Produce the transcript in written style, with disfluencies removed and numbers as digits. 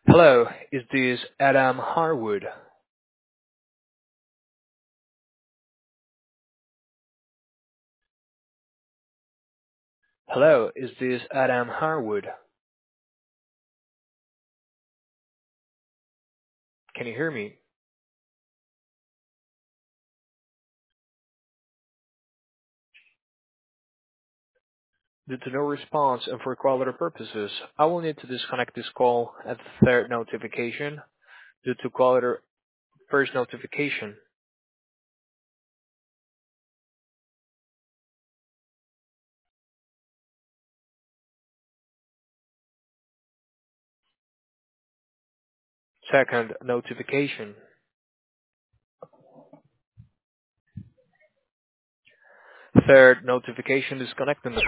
Hello, is this Adam Harwood? Hello, is this Adam Harwood? Can you hear me? Due to no response and for quality purposes, I will need to disconnect this call at the third notification. Due to quality first notification, second notification, third notification disconnecting the